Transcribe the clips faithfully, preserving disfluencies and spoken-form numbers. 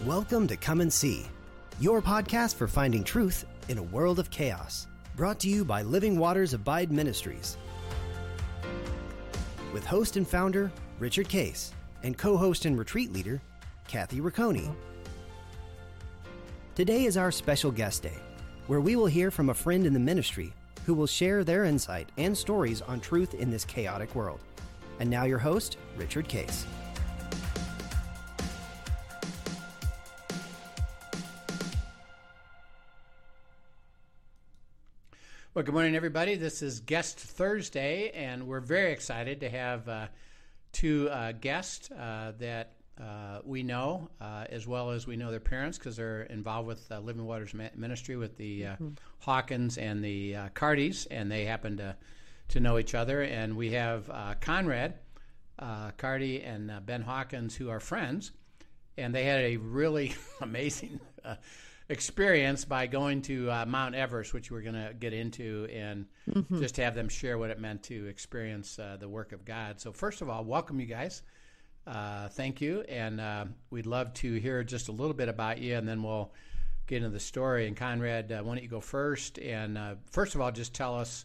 Welcome to Come and See, your podcast for finding truth in a world of chaos. Brought to you by Living Waters Abide Ministries. With host and founder, Richard Case, and co-host and retreat leader, Kathy Ricconi. Today is our special guest day, where we will hear from a friend in the ministry who will share their insight and stories on truth in this chaotic world. And now your host, Richard Case. Well, good morning, everybody. This is Guest Thursday, and we're very excited to have uh, two uh, guests uh, that uh, we know, uh, as well as we know their parents, because they're involved with uh, Living Waters Ministry with the uh, mm-hmm. Hawkins and the uh, Cardys, and they happen to to know each other. And we have uh, Conrad uh, Cardy and uh, Ben Hawkins, who are friends, and they had a really amazing uh, experience by going to uh, Mount Everest, which we're going to get into, and mm-hmm. just have them share what it meant to experience uh, the work of God. So first of all, welcome you guys. Uh, thank you. And uh, we'd love to hear just a little bit about you, and then we'll get into the story. And Conrad, uh, why don't you go first? And uh, first of all, just tell us,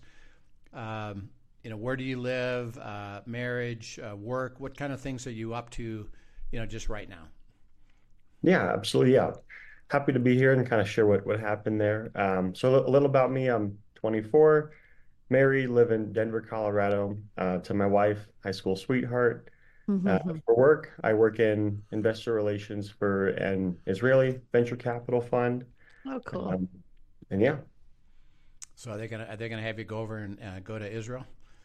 um, you know, where do you live, uh, marriage, uh, work, what kind of things are you up to, you know, just right now? Yeah, absolutely. Yeah. Happy to be here and kind of share what, what happened there. Um, so a little about me. I'm twenty-four, married, live in Denver, Colorado, uh, to my wife, high school sweetheart. Mm-hmm. Uh, for work, I work in investor relations for an Israeli venture capital fund. Oh, cool. Um, and yeah. So are they gonna are they gonna have you go over and uh, go to Israel?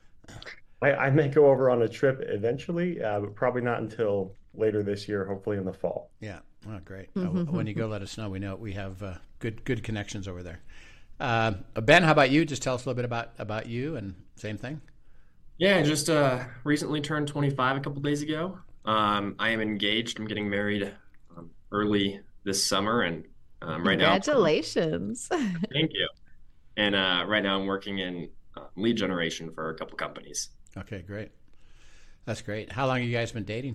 I, I may go over on a trip eventually, uh, but probably not until later this year, hopefully in the fall. Yeah. Oh, great. Mm-hmm. Uh, when you go, let us know. We know we have uh, good good connections over there. Uh, Ben, how about you? Just tell us a little bit about, about you, and same thing. Yeah, I just uh, recently turned twenty-five a couple days ago. Um, I am engaged. I'm getting married um, early this summer, and um, right now. Congratulations. Thank you. And uh, right now I'm working in uh, lead generation for a couple companies. Okay, great. That's great. How long have you guys been dating?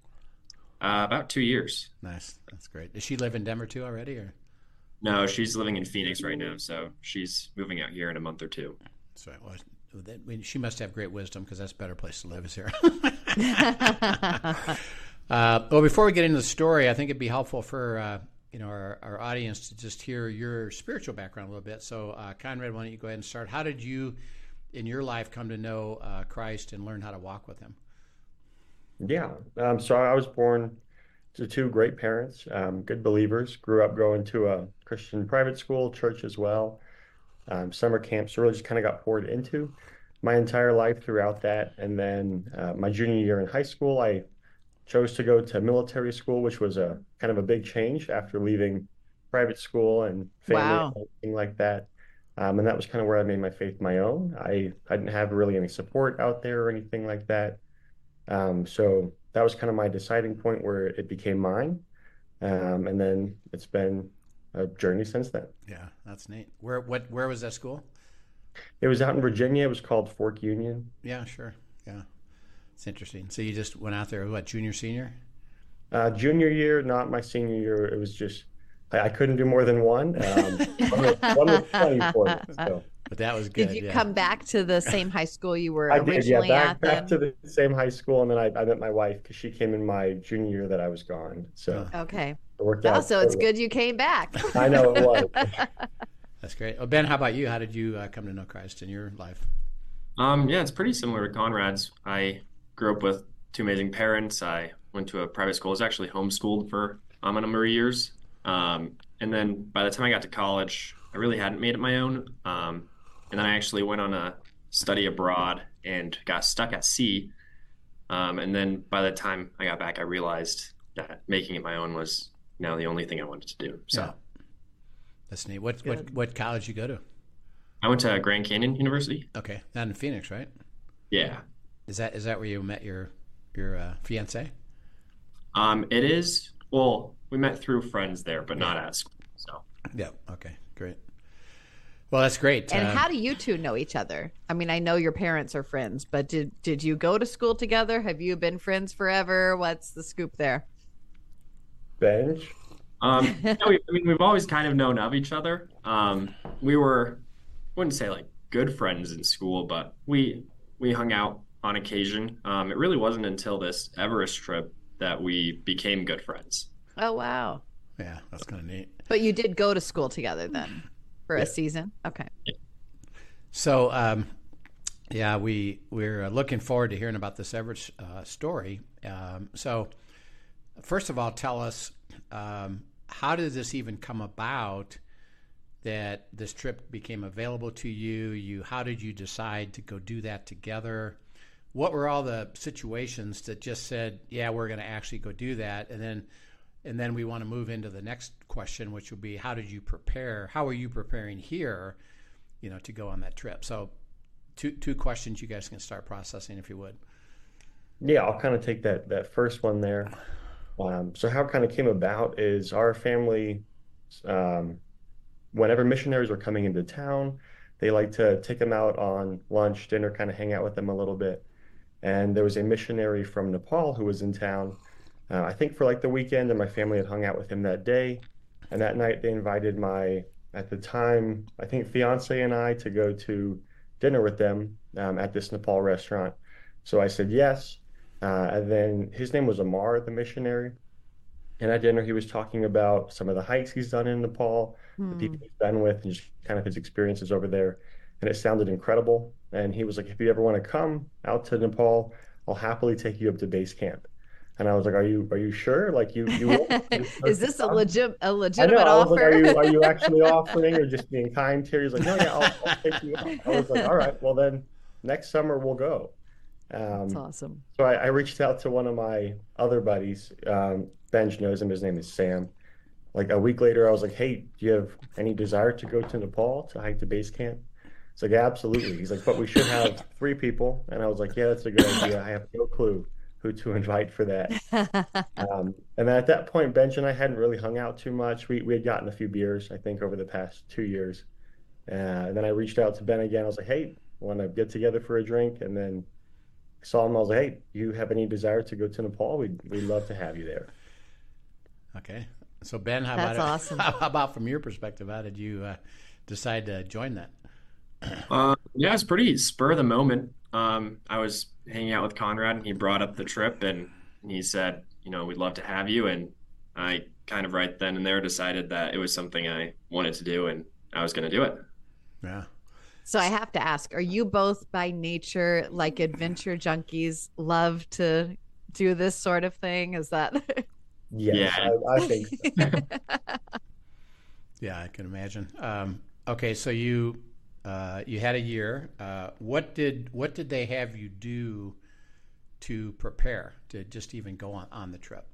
Uh, about two years. Nice. That's great. Does she live in Denver too already, or? No, she's living in Phoenix right now, so she's moving out here in a month or two. So well, that, I mean, she must have great wisdom, because that's a better place to live is here. uh, well, before we get into the story, I think it'd be helpful for uh, you know our, our audience to just hear your spiritual background a little bit. So, uh, Conrad, why don't you go ahead and start? How did you, in your life, come to know uh, Christ and learn how to walk with Him? Yeah. Um, so I was born to two great parents, um, good believers, grew up going to a Christian private school, church as well, um, summer camps, so really just kind of got poured into my entire life throughout that. And then uh, my junior year in high school, I chose to go to military school, which was a kind of a big change after leaving private school and family wow. and everything like that. Um, and that was kind of where I made my faith my own. I, I didn't have really any support out there or anything like that. Um, so that was kind of my deciding point where it became mine. Um, and then it's been a journey since then. Yeah, that's neat. Where, what, where was that school? It was out in Virginia. It was called Fork Union. Yeah, sure. Yeah. It's interesting. So you just went out there, what, junior, senior? Uh, junior year, not my senior year. It was just, I, I couldn't do more than one. Um, one was, one was plenty for me, so. But that was good. Did you yeah. come back to the same high school you were I originally did, yeah, back, at? Back to the same high school, and then I, I met my wife because she came in my junior year that I was gone. So okay. It worked oh, out. So it's good you came back. I know it was. That's great. Oh, Ben, how about you? How did you uh, come to know Christ in your life? Um, yeah, it's pretty similar to Conrad's. I grew up with two amazing parents. I went to a private school. I was actually homeschooled for um, a number of years. Um, and then by the time I got to college, I really hadn't made it my own. Um, And then I actually went on a study abroad and got stuck at sea. Um, and then by the time I got back, I realized that making it my own was now the only thing I wanted to do. So yeah. That's neat. What, what, what college you go to? I went to Grand Canyon University. Okay. Not in Phoenix, right? Yeah. Is that, is that where you met your, your uh, fiance? Um, it is. Well, we met through friends there, but yeah. not at school. So yeah. Okay, great. Well, that's great. And uh, how do you two know each other? I mean, I know your parents are friends, but did did you go to school together? Have you been friends forever? What's the scoop there? Benj? Um, yeah, we, I mean, we've always kind of known of each other. Um, we were, wouldn't say like good friends in school, but we we hung out on occasion. Um, it really wasn't until this Everest trip that we became good friends. Oh, wow. Yeah, that's kind of neat. But you did go to school together then for Yeah. a season? Okay. So, um, yeah, we we're looking forward to hearing about this Everett uh, story. Um, so, first of all, tell us um, how did this even come about? That this trip became available to you. You, how did you decide to go do that together? What were all the situations that just said, "Yeah, we're going to actually go do that," and then, and then we want to move into the next question, which would be, how did you prepare? How are you preparing here? You know, to go on that trip. So two two questions you guys can start processing if you would. Yeah, I'll kind of take that that first one there. Um, so how it kind of came about is our family, um, whenever missionaries are coming into town, they like to take them out on lunch, dinner, kind of hang out with them a little bit. And there was a missionary from Nepal who was in town, uh, I think for like the weekend, and my family had hung out with him that day. And that night they invited my, at the time, I think fiance and I to go to dinner with them um, at this Nepal restaurant. So I said yes. Uh, and then his name was Amar, the missionary. And at dinner, he was talking about some of the hikes he's done in Nepal, the Hmm. people he's been with, and just kind of his experiences over there. And it sounded incredible. And he was like, if you ever want to come out to Nepal, I'll happily take you up to base camp. And I was like, are you are you sure? Like you you will? Is this a legit a I know. legitimate I was like, are you offer? are you actually offering or just being kind here? He's like, no, yeah, I'll, I'll take you up. I was like, all right, well then next summer we'll go. That's Um, awesome. so I, I reached out to one of my other buddies. Um, Benj knows him. His name is Sam. Like a week later, I was like, hey, do you have any desire to go to Nepal to hike to base camp? He's like, yeah, absolutely. He's like, but we should have three people. And I was like, yeah, that's a good idea. I have no clue who to invite for that. Um, and then at that point, Benj and I hadn't really hung out too much. We we had gotten a few beers, I think, over the past two years. Uh, and then I reached out to Ben again. I was like, hey, want to get together for a drink? And then I saw him. I was like, hey, you have any desire to go to Nepal? We'd, we'd love to have you there. Okay. So Ben, how That's about awesome. how about from your perspective? How did you uh, decide to join that? Uh, yeah, it's pretty spur of the moment. Um, I was hanging out with Conrad and he brought up the trip and he said, you know, we'd love to have you. And I kind of right then and there decided that it was something I wanted to do and I was going to do it. Yeah. So I have to ask, are you both by nature like adventure junkies, love to do this sort of thing? Is that Yes, Yeah. I, I think so. Yeah, I can imagine. Um, okay, so you uh, you had a year. Uh, what did what did they have you do to prepare to just even go on, on the trip?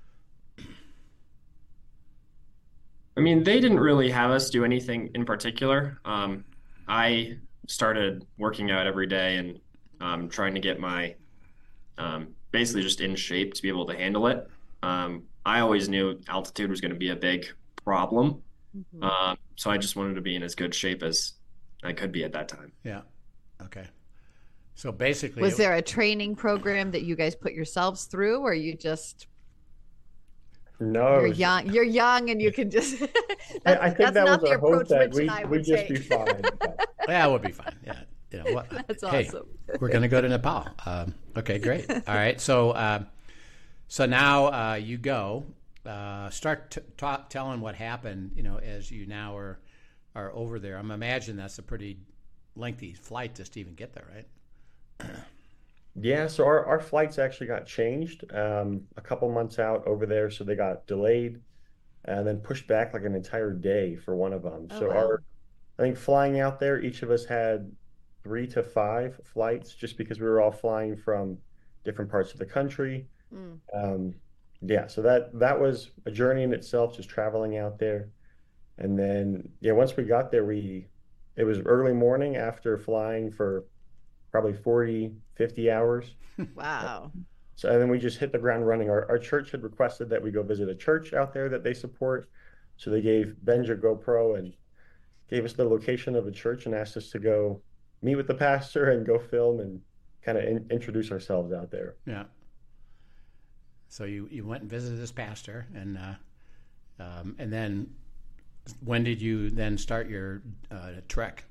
I mean, they didn't really have us do anything in particular. Um, I started working out every day and um, trying to get my um, basically just in shape to be able to handle it. Um, I always knew altitude was going to be a big problem. Mhm. Um, so I just wanted to be in as good shape as I could be at that time. Yeah. Okay. So basically, Was it- there a training program that you guys put yourselves through, or you just No, it you're was- young, you're young, and you can just? I, That's, I think that's that not was the our hope approach that Rich we and I we'd would just take. be fine. But yeah, it would be fine. Yeah. You know what? That's hey, awesome. we're going to go to Nepal. Um, okay, great. All right. So uh, so now uh, you go. Uh, start t- ta- telling what happened. You know, as you now are are over there. I'm imagining that's a pretty lengthy flight just to even get there, right? yeah, so our, our flights actually got changed um, a couple months out over there, so they got delayed and then pushed back like an entire day for one of them. Oh, So wow. our, I think flying out there, each of us had three to five flights just because we were all flying from different parts of the country. Mm. Um, yeah, so that that was a journey in itself, just traveling out there. And then yeah, once we got there, we it was early morning after flying for probably forty, fifty hours. Wow. So and then we just hit the ground running. Our our church had requested that we go visit a church out there that they support. So they gave Benj a GoPro and gave us the location of a church and asked us to go meet with the pastor and go film and kind of in, introduce ourselves out there. Yeah. So you, you went and visited this pastor, and uh, Um, and then when did you then start your uh, trek?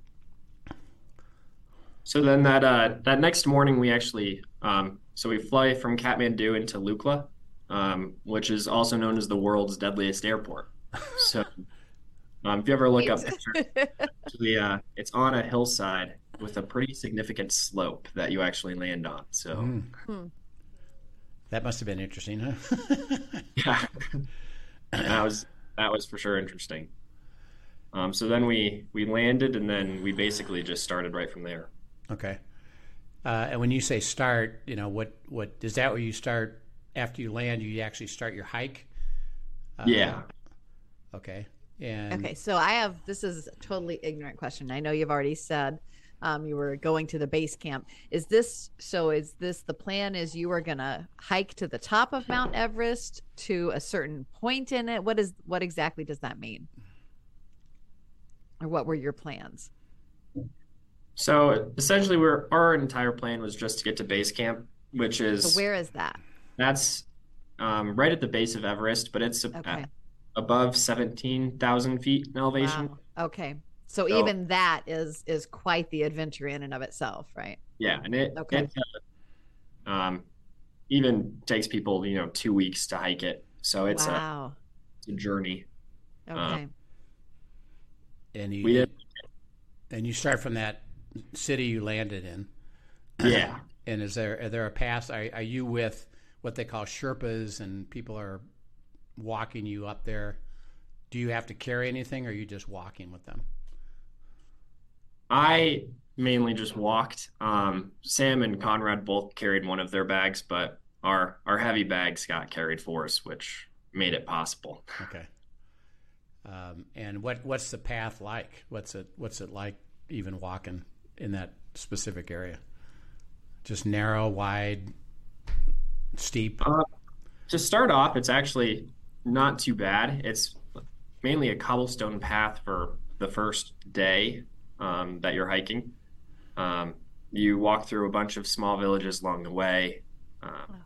So then that uh, that next morning we actually um, so we fly from Kathmandu into Lukla, um, which is also known as the world's deadliest airport. So um, if you ever look up pictures, actually, uh, it's on a hillside with a pretty significant slope that you actually land on. So Mm. Hmm. That must have been interesting, huh? yeah, that was that was for sure interesting. Um, so then we we landed and then we basically just started right from there. Okay. Uh, and when you say start, you know, what, what is that where you start after you land, you actually start your hike? Uh, Yeah. Okay. And Okay, so I have this is a totally ignorant question. I know you've already said um, you were going to the base camp. Is this so? Is this the plan? Is you were gonna hike to the top of Mount Everest to a certain point in it? What is what exactly does that mean? Or what were your plans? So essentially, we're our entire plan was just to get to base camp, which is So where is that? that's um, right at the base of Everest, but it's Okay. at above seventeen thousand feet in elevation. Wow. Okay. So, So- even that is is quite the adventure in and of itself, right? Yeah, and it, Okay. it uh, um, even takes people, you know, two weeks to hike it. So it's a, Wow. it's a journey. Okay. and you We did, and you start from that city you landed in. yeah. And is there are there a path? Are, are you with what they call Sherpas, and people are walking you up there? Do you have to carry anything, or are you just walking with them? I mainly just walked. Um, Sam and Conrad both carried one of their bags, but our our heavy bags got carried for us, which made it possible. Okay. Um, and what what's the path like? What's it what's it like even walking in that specific area? Just narrow, wide, steep. Uh, to start off, it's actually not too bad. It's mainly a cobblestone path for the first day um, that you're hiking. Um, you walk through a bunch of small villages along the way. Um,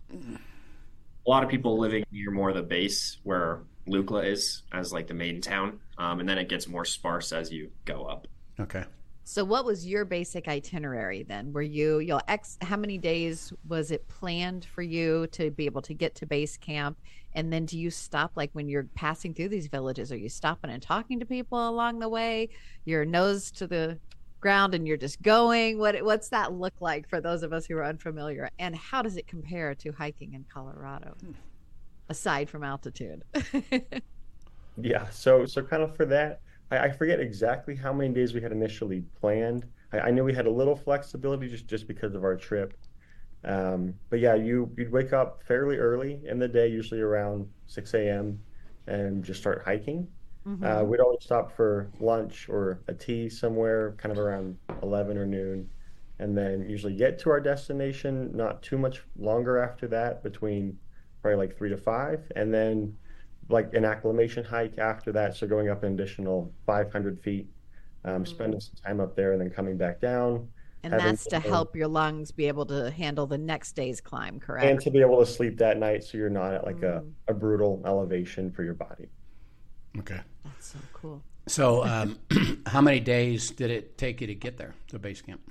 a lot of people living near more the base where Lukla is as like the main town, um, and then it gets more sparse as you go up. Okay. So what was your basic itinerary then? Were you, you know, X, how many days was it planned for you to be able to get to base camp? And then do you stop, like when you're passing through these villages, are you stopping and talking to people along the way? Your nose to the ground and you're just going? What What's that look like for those of us who are unfamiliar? And how does it compare to hiking in Colorado, aside from altitude? Yeah, so so kind of for that, I, I forget exactly how many days we had initially planned. I, I knew we had a little flexibility just just because of our trip. Um, but yeah, you you'd wake up fairly early in the day, usually around six a m, and just start hiking. Mhm. Uh, we'd always stop for lunch or a tea somewhere, kind of around eleven or noon, and then usually get to our destination not too much longer after that, between probably like three to five, and then like an acclimation hike after that. So going up an additional five hundred feet, um, spending some time up there, and then coming back down. And having that's to dinner, help your lungs be able to handle the next day's climb, and correct? to be able to sleep that night so you're not at like a, Mm. a brutal elevation for your body. Okay. That's so cool. So, um, how many days did it take you to get there to base camp?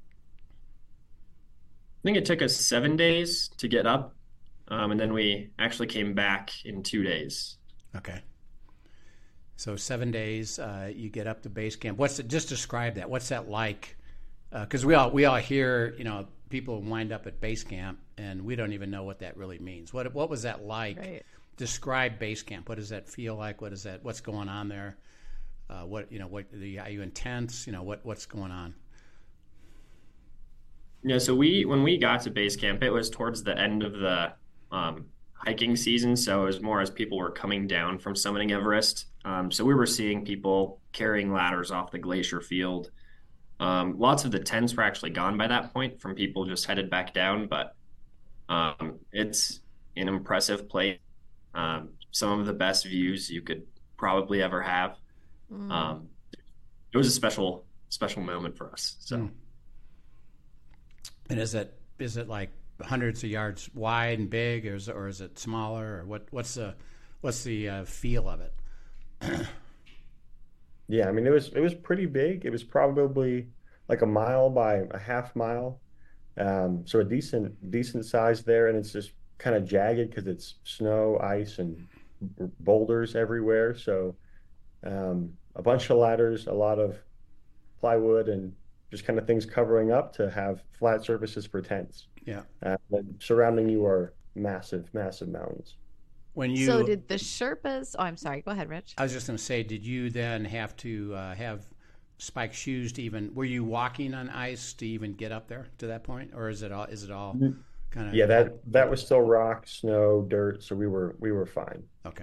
I think it took us seven days to get up, um, and then we actually came back in two days. Okay. So seven days, uh, you get up to base camp. What's it? Just describe that. What's that like? Because we all we all hear, you know, people wind up at base camp, and we don't even know what that really means. What what was that like? Right. Describe base camp. What does that feel like? What is that? What's going on there? Uh, what you know? What the, are you intense? You know what what's going on? Yeah, so we when we got to base camp, it was towards the end of the um, hiking season, so it was more as people were coming down from summiting Everest. Um, so we were seeing people carrying ladders off the glacier field. Um, lots of the tents were actually gone by that point from people just headed back down, but um, it's an impressive place. Um, some of the best views you could probably ever have. Mm. Um, it was a special, special moment for us. So. Mm. And is it is it like hundreds of yards wide and big, or is it, or is it smaller, or what? What's the what's the uh, feel of it? Yeah, I mean it was it was pretty big. It was probably like a mile by a half mile. Um, so a decent decent size there, and it's just kind of jagged because it's snow, ice, and boulders everywhere. So um, a bunch of ladders, a lot of plywood, and just kind of things covering up to have flat surfaces for tents. Yeah. Uh, but surrounding you are massive, massive mountains. When you, So did the Sherpas? Oh, I'm sorry. Go ahead, Rich. I was just going to say, did you then have to uh, have spike shoes to even? Were you walking on ice to even get up there to that point, or is it all? Is it all kind of? Yeah, that that was still rock, snow, dirt, so we were we were fine. Okay.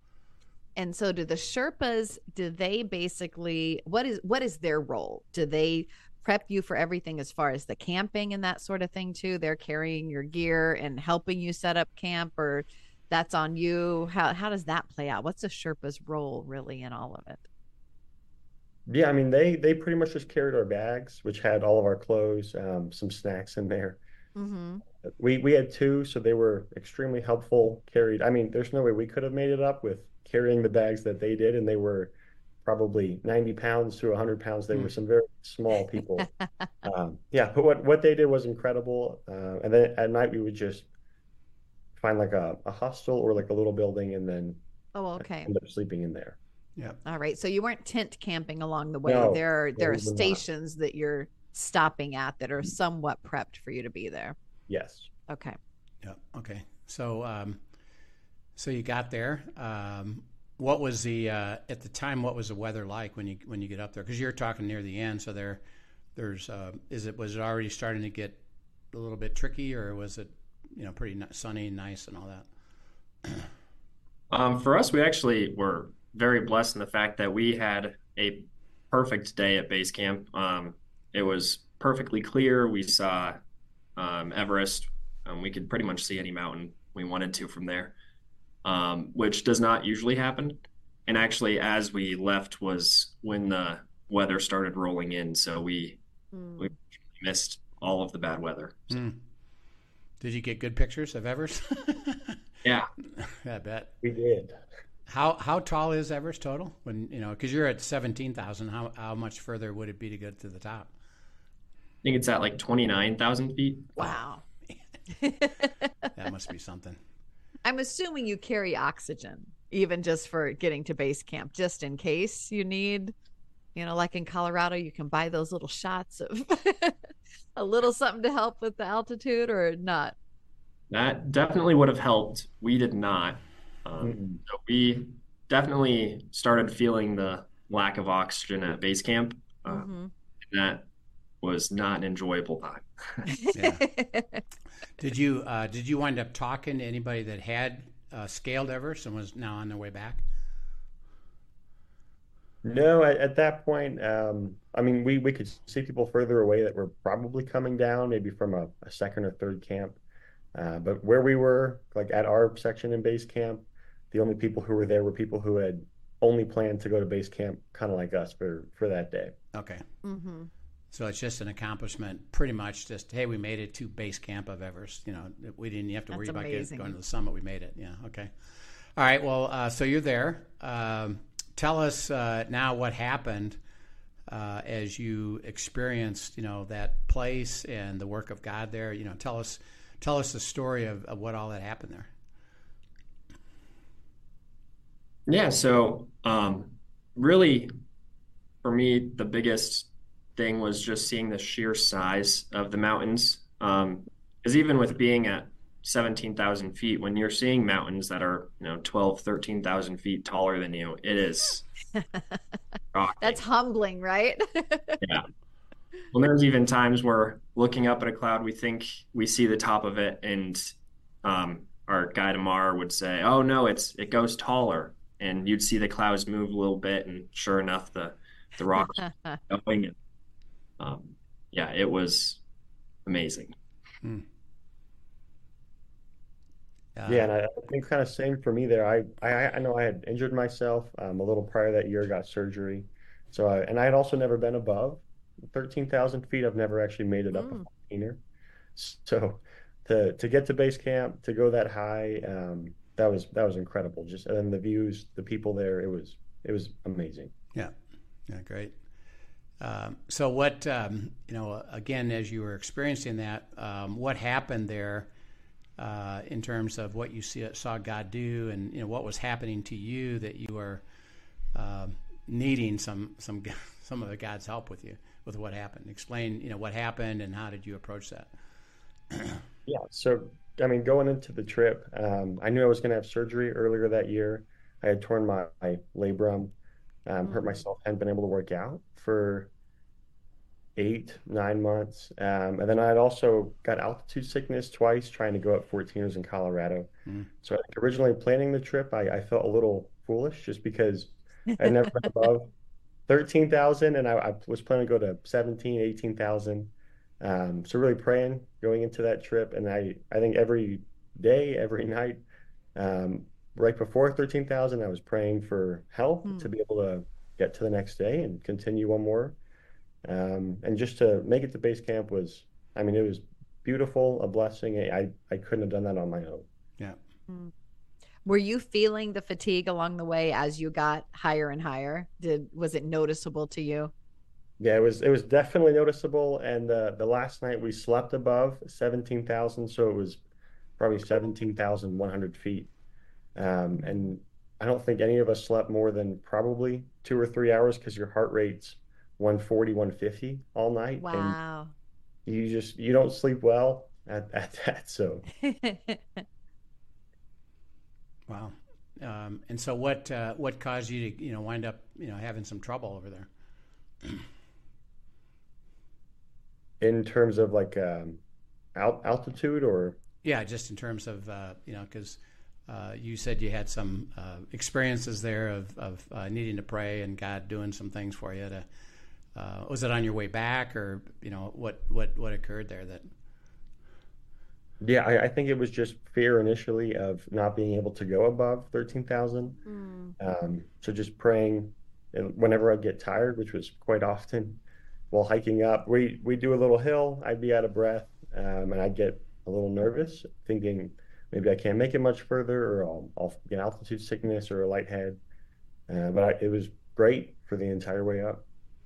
And so do the Sherpas, do they basically, what is what is their role? Do they prep you for everything as far as the camping and that sort of thing too? They're carrying your gear and helping you set up camp, or that's on you? How how does that play out? What's a Sherpa's role really in all of it? Yeah, I mean they they pretty much just carried our bags, which had all of our clothes, um, some snacks in there. Mm-hmm. We we had two, so they were extremely helpful. Carried, I mean, there's no way we could have made it up with carrying the bags that they did, and they were probably ninety pounds to one hundred pounds. They were some very small people. Um, yeah, but what what they did was incredible. Uh, and then at night we would just find like a, a hostel or like a little building, and then Oh, okay. end up sleeping in there. Yeah. All right. So you weren't tent camping along the way. No, there are no, there are we were not. stations that you're stopping at that are somewhat prepped for you to be there. Yes. Okay. Yeah. Okay. So, um, so you got there. Um, what was the uh, at the time? What was the weather like when you when you get up there? Because you're talking near the end. So there, there's uh, is it was it already starting to get a little bit tricky, or was it you know pretty sunny and nice and all that? Um, for us, we actually were very blessed in the fact that we had a perfect day at base camp. Um, it was perfectly clear. We saw um, Everest. Um, we could pretty much see any mountain we wanted to from there, um, which does not usually happen. And actually, as we left was when the weather started rolling in. So we, Mm. we missed all of the bad weather. So, Mm. Did you get good pictures of Everest? yeah. I bet. We did. How how tall is Everest total? When you know, because you're at seventeen thousand. How how much further would it be to get to the top? I think it's at like twenty-nine thousand feet. Wow. That must be something. I'm assuming you carry oxygen, even just for getting to base camp, just in case you need, you know, like in Colorado, you can buy those little shots of a little something to help with the altitude or not. That definitely would have helped. We did not. Um, Mm-mm. so we definitely started feeling the lack of oxygen at base camp. Uh, Mm-hmm. and that was not an enjoyable time. Yeah. Did you uh, did you wind up talking to anybody that had uh, scaled Everest and was now on their way back? No, at, at that point, um, I mean, we, we could see people further away that were probably coming down, maybe from a, a second or third camp. Uh, but where we were, like at our section in base camp, the only people who were there were people who had only planned to go to base camp, kind of like us for, for that day. Okay. Mm-hmm. So it's just an accomplishment, pretty much just, hey, we made it to base camp of Everest. You know, we didn't have to That's worry about getting, amazing. going to the summit. We made it. Yeah. Okay. All right. Well, uh, so you're there. Um, tell us uh, now what happened uh, as you experienced, you know, that place and the work of God there. You know, tell us, tell us the story of, of what all that happened there. Yeah, so um, really, for me, the biggest thing was just seeing the sheer size of the mountains. Um, because even with being at seventeen thousand feet, when you're seeing mountains that are, you know, twelve, thirteen thousand feet taller than you, it is shocking. That's humbling, right? Yeah. Well, there's even times where looking up at a cloud, we think we see the top of it, and um, our guide Amar would say, "Oh no, it's it goes taller," and you'd see the clouds move a little bit, and sure enough, the the rocks were going. And, um, yeah, it was amazing. Hmm. Uh, Yeah, and I I think kind of same for me there. I I, I know I had injured myself um, a little prior that year, got surgery. So I, and I had also never been above thirteen thousand feet. I've never actually made it up a Mm. fourteener. So to to get to base camp, to go that high, um, that was that was incredible. Just and then the views, the people there, it was it was amazing. Yeah, yeah, great. Um, so what um, you know, again, as you were experiencing that, um, what happened there uh, in terms of what you see, saw God do, and you know what was happening to you that you were uh, needing some some some of the God's help with you with what happened. Explain, you know, what happened and how did you approach that? Yeah, so I mean, going into the trip, um, I knew I was going to have surgery earlier that year. I had torn my, my labrum, um, hurt myself, hadn't been able to work out for eight, nine months. Um, and then I had also got altitude sickness twice trying to go up fourteeners in Colorado. Mm. So I think originally planning the trip, I, I felt a little foolish just because I'd never been above thirteen thousand and I, I was planning to go to seventeen, eighteen thousand. Um, so really praying going into that trip. And I, I think every day, every night, um, right before thirteen thousand, I was praying for health Mm. to be able to get to the next day and continue one more. Um, and just to make it to base camp was, I mean, it was beautiful, a blessing. I, I couldn't have done that on my own. Yeah. Mm. Were you feeling the fatigue along the way as you got higher and higher? Did was it noticeable to you? Yeah, it was it was definitely noticeable. And uh, the last night we slept above seventeen thousand, so it was probably seventeen thousand one hundred feet. Um, and I don't think any of us slept more than probably two or three hours because your heart rate's one forty, one fifty all night. Wow. And you just you don't sleep well at, at that. So Wow. Um, and so what uh, what caused you to you know wind up you know having some trouble over there? in terms of like um, alt altitude or Yeah, just in terms of uh, you know because uh, you said you had some uh, experiences there of of uh, needing to pray and God doing some things for you. To uh, was it on your way back or you know what what what occurred there that? yeah, I, I think it was just fear initially of not being able to go above thirteen thousand. Mm. Um, so just praying and whenever I get tired, which was quite often while hiking up, we, we do a little hill, I'd be out of breath, um, and I'd get a little nervous, thinking maybe I can't make it much further or I'll, I'll get altitude sickness or a light head. Uh, but I, it was great for the entire way up.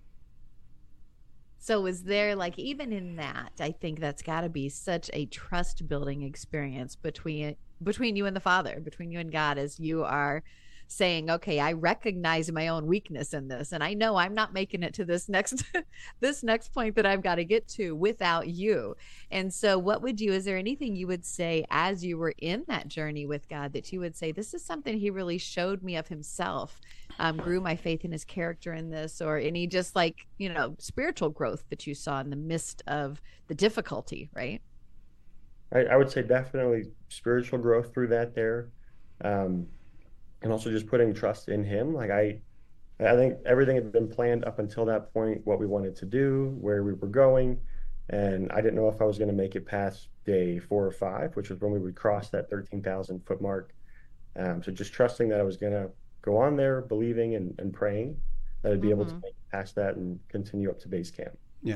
So is there like even in that, I think that's got to be such a trust building experience between between you and the Father, between you and God, as you are saying, okay, I recognize my own weakness in this, and I know I'm not making it to this next this next point that I've got to get to without you. And so what would you, is there anything you would say as you were in that journey with God that you would say, this is something he really showed me of himself, um, grew my faith in his character in this, or any just like, you know, spiritual growth that you saw in the midst of the difficulty, right? I, I would say definitely spiritual growth through that there. Um, and also just putting trust in him. Like I, I think everything had been planned up until that point, what we wanted to do, where we were going. And I didn't know if I was going to make it past day four or five, which was when we would cross that thirteen thousand foot mark. Um, so just trusting that I was going to go on there, believing and, and praying that I'd be mm-hmm. able to make it past that and continue up to base camp. Yeah.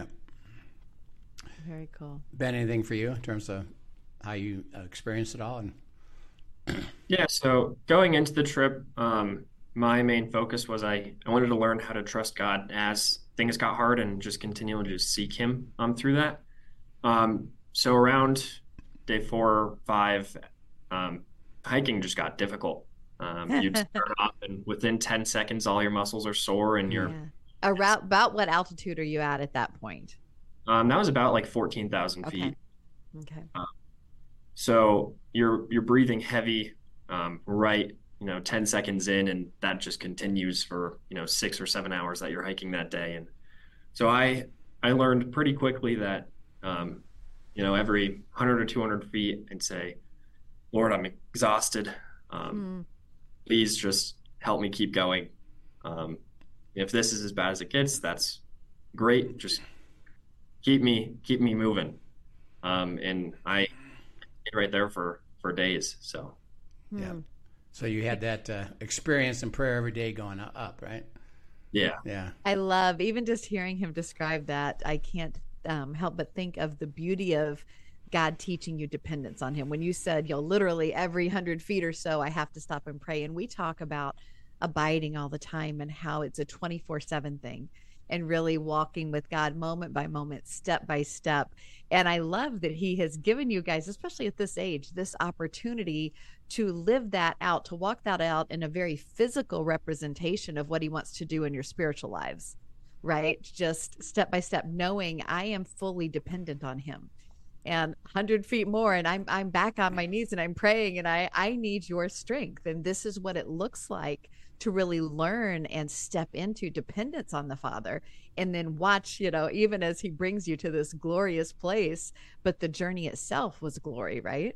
Very cool. Ben, anything for you in terms of how you uh, experienced it all? And Yeah, so going into the trip, um, my main focus was I, I wanted to learn how to trust God as things got hard and just continually to seek him um, through that. Um, so around day four or five, um, hiking just got difficult. Um, you'd start off and within ten seconds, all your muscles are sore and you're... Yeah. Around, about what altitude are you at at that point? Um, that was about like fourteen thousand Okay. feet. Okay. Um, So you're you're breathing heavy, um, right, you know, ten seconds in, and that just continues for, you know, six or seven hours that you're hiking that day. And so I I learned pretty quickly that, um, you know, every one hundred or two hundred feet, I'd say, Lord, I'm exhausted. Um, mm. Please just help me keep going. Um, if this is as bad as it gets, that's great. Just keep me keep me moving. Um, and I. right there for for days. So yeah, so you had that uh, experience in prayer every day going up, right? Yeah. Yeah. I love even just hearing him describe that. I can't um, help but think of the beauty of God teaching you dependence on him. When you said, you know, literally every hundred feet or so, I have to stop and pray. And we talk about abiding all the time and how it's a twenty-four seven thing, and really walking with God moment by moment, step by step. And I love that he has given you guys, especially at this age, this opportunity to live that out, to walk that out in a very physical representation of what he wants to do in your spiritual lives, right? Just step by step, knowing I am fully dependent on him. And one hundred feet more, and I'm I'm back on my knees and I'm praying, and I, I need your strength. And this is what it looks like to really learn and step into dependence on the Father, and then watch, you know, even as he brings you to this glorious place, but the journey itself was glory, right?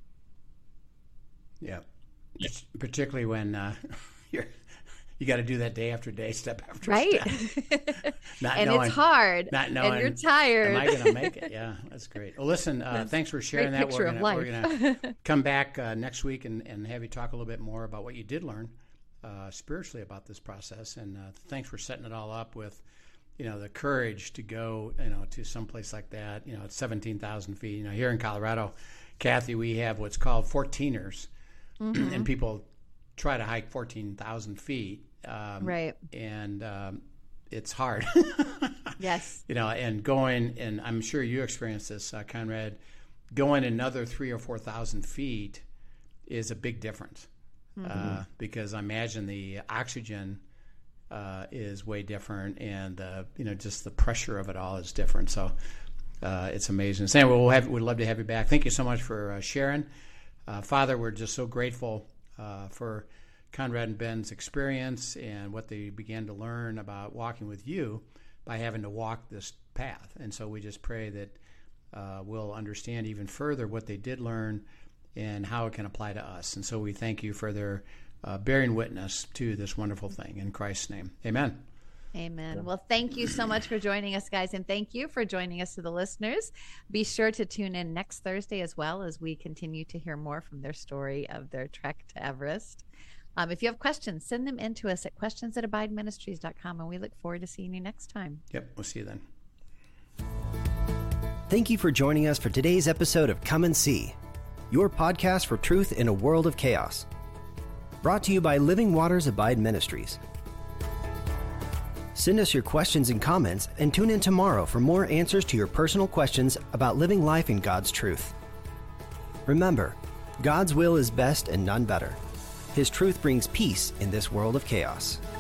Yeah. Particularly when uh, you're you got to do that day after day, step after right. step. Not and knowing, it's hard. Not knowing, and you're tired. Am I going to make it? Yeah, that's great. Well, listen, uh, thanks for sharing that. Picture We're going to come back uh, next week and, and have you talk a little bit more about what you did learn uh, spiritually about this process. And uh, thanks for setting it all up with, you know, the courage to go, you know, to some place like that. You know, it's seventeen thousand feet. You know, here in Colorado, Kathy, we have what's called fourteeners, mm-hmm. and people try to hike fourteen thousand feet. Um, right. And um, it's hard. Yes. You know, and going, and I'm sure you experienced this, uh, Conrad, going another three or four thousand feet is a big difference. Mm-hmm. Uh, because I imagine the oxygen uh, is way different, and uh, you know, just the pressure of it all is different. So uh, it's amazing. So anyway, we'll have, we'd love to have you back. Thank you so much for uh, sharing. Uh, Father, we're just so grateful uh, for Conrad and Ben's experience and what they began to learn about walking with you by having to walk this path. And so we just pray that uh, we'll understand even further what they did learn and how it can apply to us. And so we thank you for their uh, bearing witness to this wonderful thing. In Christ's name, amen. Amen. Well, thank you so much for joining us, guys. And thank you for joining us to the listeners. Be sure to tune in next Thursday as well, as we continue to hear more from their story of their trek to Everest. Um, if you have questions, send them in to us at questions at abide ministries dot com, and we look forward to seeing you next time. Yep, we'll see you then. Thank you for joining us for today's episode of Come and See, your podcast for truth in a world of chaos. Brought to you by Living Waters Abide Ministries. Send us your questions and comments, and tune in tomorrow for more answers to your personal questions about living life in God's truth. Remember, God's will is best and none better. His truth brings peace in this world of chaos.